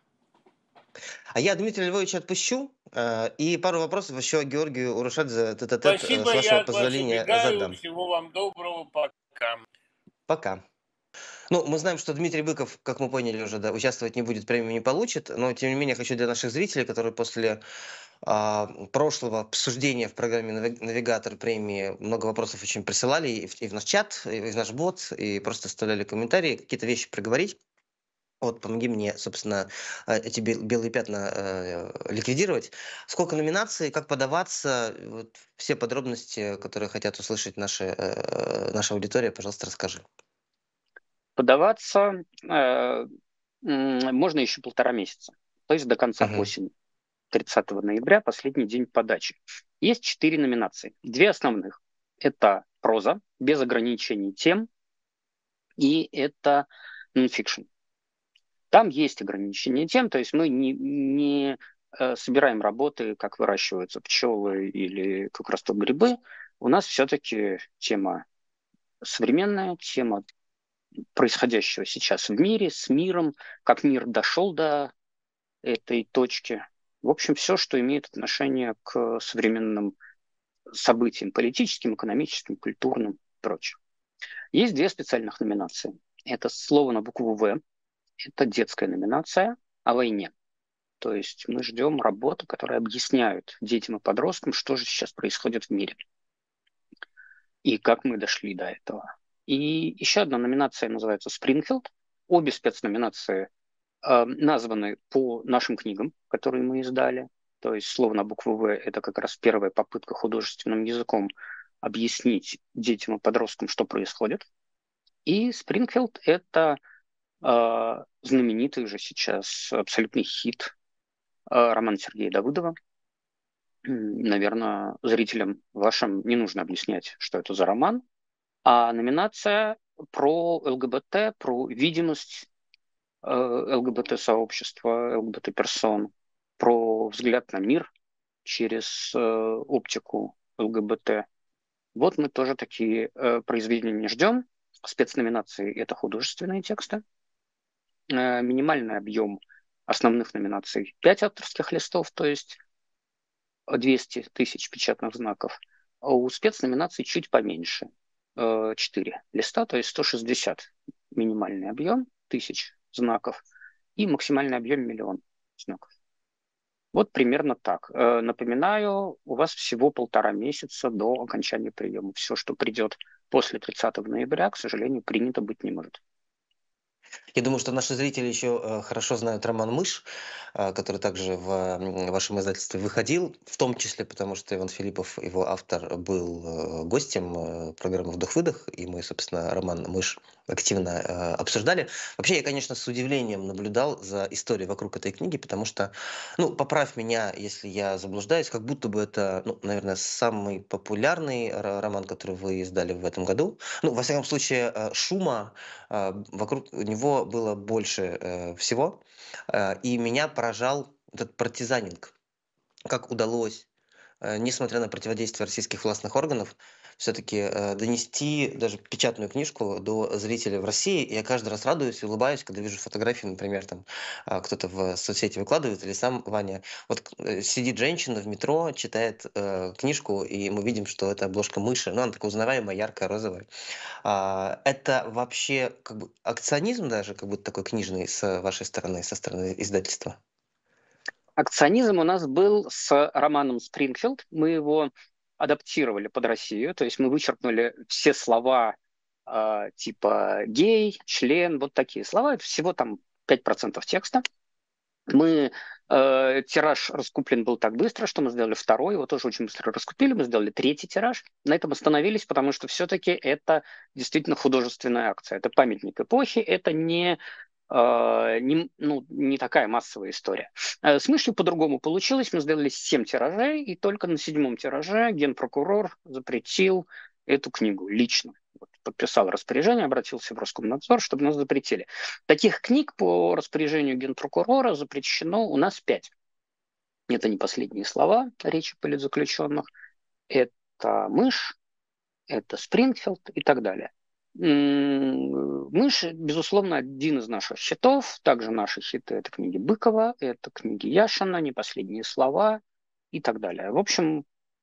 А я Дмитрия Львовича отпущу, э, и пару вопросов еще Георгию Урушадзе тет-а-тет, э, Спасибо, с вашего я от вас позволения, убегаю. задам. Всего вам доброго, пока. Пока. Ну, мы знаем, что Дмитрий Быков, как мы поняли уже, да, участвовать не будет, премию не получит, но тем не менее хочу для наших зрителей, которые после а, прошлого обсуждения в программе «Нави- «Навигатор» премии много вопросов очень присылали и в, и в наш чат, и в наш бот, и просто оставляли комментарии, какие-то вещи проговорить. Вот, помоги мне, собственно, э, эти бел- белые пятна э, ликвидировать. Сколько номинаций, как подаваться, вот все подробности, которые хотят услышать наши, э, наша аудитория, пожалуйста, расскажи. Подаваться э, м, можно еще полтора месяца, то есть до конца Мгм. осени, тридцатого ноября, последний день подачи. Есть четыре номинации. Две основных. Это проза, без ограничений тем, и это нонфикшн. Там есть ограничения тем, то есть мы не, не э, собираем работы, как выращиваются пчелы или как растут грибы. У нас все-таки тема современная, тема происходящего сейчас в мире, с миром, как мир дошел до этой точки. В общем, все, что имеет отношение к современным событиям, политическим, экономическим, культурным и прочим. Есть две специальных номинации. Это слово на букву «В», это детская номинация о войне. То есть мы ждем работы, которые объясняют детям и подросткам, что же сейчас происходит в мире. и как мы дошли до этого. И еще одна номинация называется «Спрингфилд». Обе спецноминации э, названы по нашим книгам, которые мы издали. То есть слово на букву «В» — это как раз первая попытка художественным языком объяснить детям и подросткам, что происходит. И «Спрингфилд» — это э, знаменитый же сейчас абсолютный хит э, роман Сергея Давыдова. Наверное, зрителям вашим не нужно объяснять, что это за роман. А номинация про ЛГБТ, про видимость э, ЛГБТ-сообщества, ЛГБТ-персон, про взгляд на мир через э, оптику ЛГБТ. Вот мы тоже такие э, произведения ждем. Спецноминации — это художественные тексты. Э, минимальный объем основных номинаций — пять авторских листов, то есть двести тысяч печатных знаков. А у спецноминаций чуть поменьше. четыре листа, то есть сто шестьдесят минимальный объем тысяч знаков и максимальный объем миллион знаков. Вот примерно так. Напоминаю, у вас всего полтора месяца до окончания приема. Все, что придет после тридцатого ноября, к сожалению, принято быть не может. Я думаю, что наши зрители еще э, хорошо знают роман «Мышь», э, который также в м, вашем издательстве выходил, в том числе потому, что Иван Филиппов, его автор, был э, гостем э, программы «Вдох-выдох», и мы, собственно, роман «Мышь» активно э, обсуждали. Вообще, я, конечно, с удивлением наблюдал за историей вокруг этой книги, потому что, ну, поправь меня, если я заблуждаюсь, как будто бы это, ну, наверное, самый популярный ро- роман, который вы издали в этом году. Ну, во всяком случае, э, шума а, вокруг него было больше э, всего, э, и меня поражал этот партизанинг, как удалось, э, несмотря на противодействие российских властных органов, все-таки э, донести даже печатную книжку до зрителей в России. И я каждый раз радуюсь и улыбаюсь, когда вижу фотографии, например, там а, кто-то в соцсети выкладывает, или сам Ваня. Вот э, сидит женщина в метро, читает э, книжку, и мы видим, что это обложка мыши. Ну, она такая узнаваемая, яркая, розовая. А, это вообще как бы акционизм даже, как будто такой книжный с вашей стороны, со стороны издательства? Акционизм у нас был с романом «Спрингфилд». Мы его адаптировали под Россию, то есть мы вычеркнули все слова э, типа гей, член, вот такие слова, всего там пять процентов текста. Мы, э, тираж раскуплен был так быстро, что мы сделали второй, его тоже очень быстро раскупили, мы сделали третий тираж. На этом остановились, потому что все-таки это действительно художественная акция. Это памятник эпохи, это не, э, не, ну, не такая массовая история. Э, С «Мышью» по-другому получилось. Мы сделали семь тиражей, и только на седьмом тираже генпрокурор запретил эту книгу лично. Вот, подписал распоряжение, обратился в Роскомнадзор, чтобы нас запретили. Таких книг по распоряжению генпрокурора запрещено у нас пять. Это не последние слова речи политзаключенных. Это «Мышь», это «Спрингфилд» и так далее. М, «Мышь», безусловно, один из наших хитов. Также наши хиты — это книги Быкова, это книги Яшина, «Не последние слова» и так далее. В общем,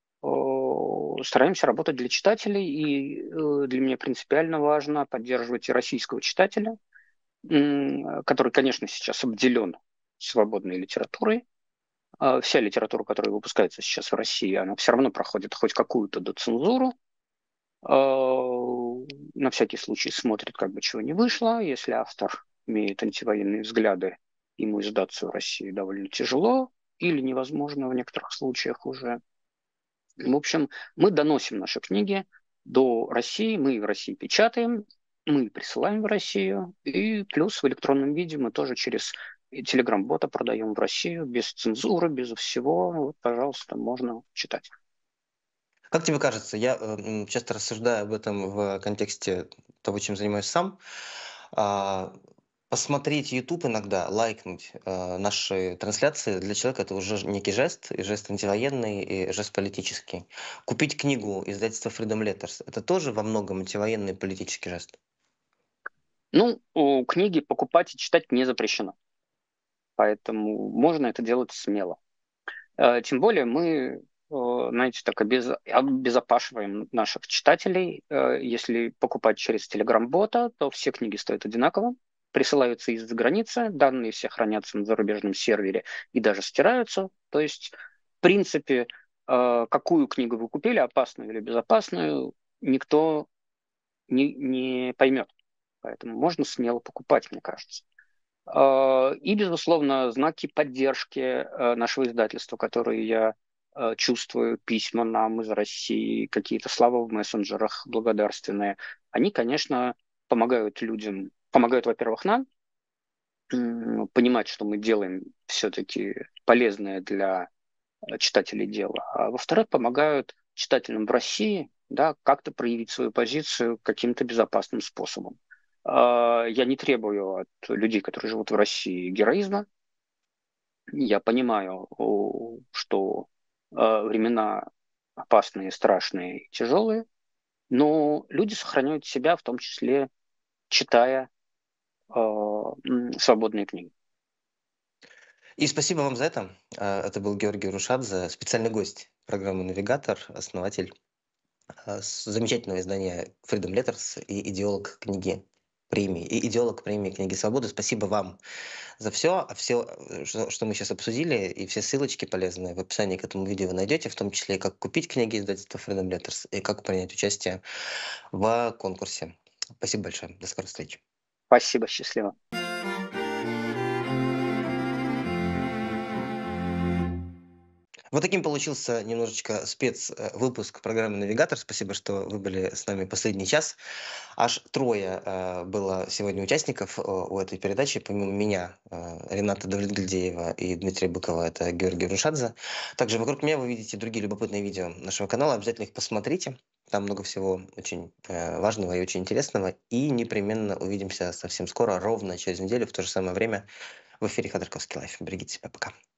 э, стараемся работать для читателей, и э, для меня принципиально важно поддерживать и российского читателя, м, который, конечно, сейчас обделен свободной литературой. А Вся литература, которая выпускается сейчас в России, она все равно проходит хоть какую-то доцензуру. А, На всякий случай смотрит, как бы чего не вышло. Если автор имеет антивоенные взгляды, ему издаться в России довольно тяжело или невозможно в некоторых случаях уже. В общем, мы доносим наши книги до России, мы в России печатаем, мы присылаем в Россию, и плюс в электронном виде мы тоже через Telegram-бота продаем в Россию без цензуры, без всего. Вот, пожалуйста, можно читать. Как тебе кажется, я э, м, часто рассуждаю об этом в контексте того, чем занимаюсь сам. А, Посмотреть YouTube иногда, лайкнуть э, наши трансляции для человека это уже некий жест, и жест антивоенный, и жест политический. Купить книгу издательства Freedom Letters это тоже во многом антивоенный и политический жест. Ну, у книги покупать и читать не запрещено, поэтому можно это делать смело. Э, Тем более мы, э, знаете, так обез- обезопашиваем наших читателей. Э, Если покупать через Telegram-бота, то все книги стоят одинаково, присылаются из-за границы, данные все хранятся на зарубежном сервере и даже стираются. То есть, в принципе, э, какую книгу вы купили, опасную или безопасную, никто не, не поймет. Поэтому можно смело покупать, мне кажется. А, И, безусловно, знаки поддержки э, нашего издательства, которые я э, чувствую, письма нам из России, какие-то слова в мессенджерах благодарственные, они, конечно, помогают людям, помогают, во-первых, нам м, понимать, что мы делаем все-таки полезное для э, читателей дело, а во-вторых, помогают читателям в России, да, как-то проявить свою позицию каким-то безопасным способом. А, Я не требую от людей, которые живут в России, героизма. Я понимаю, о, что э, времена опасные, страшные и тяжелые, но люди сохраняют себя, в том числе читая э, м, свободные книги. И спасибо вам за это. А, Это был Георгий Рушадзе, специальный гость программы «Навигатор», основатель а, с замечательного издания Freedom Letters и идеолог книги премии, и идеолог премии «Книги свободы». Спасибо вам за все. А все, э, что, что мы сейчас обсудили, и все ссылочки полезные в описании к этому видео вы найдете, в том числе и как купить книги издательства Freedom Letters, и как принять участие в конкурсе. Спасибо большое. До скорой встречи. Спасибо, счастливо. Вот таким получился немножечко спецвыпуск программы «Навигатор». Спасибо, что вы были с нами последний час. Аж трое э, было сегодня участников э, у этой передачи. Помимо меня, э, Рената Давлетгильдеева и Дмитрия Быкова, это Георгий Рушадзе. Также вокруг меня вы видите другие любопытные видео нашего канала. Обязательно их посмотрите. Там много всего очень э, важного и очень интересного. И непременно увидимся совсем скоро, ровно через неделю, в то же самое время в эфире Ходорковский Лайф. Берегите себя. Пока.